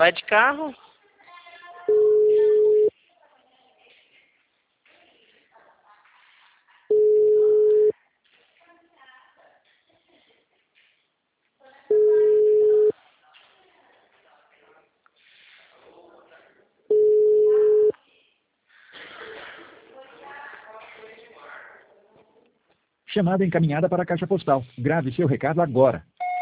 Vai de carro? Chamada encaminhada para a caixa postal. Grave seu recado agora.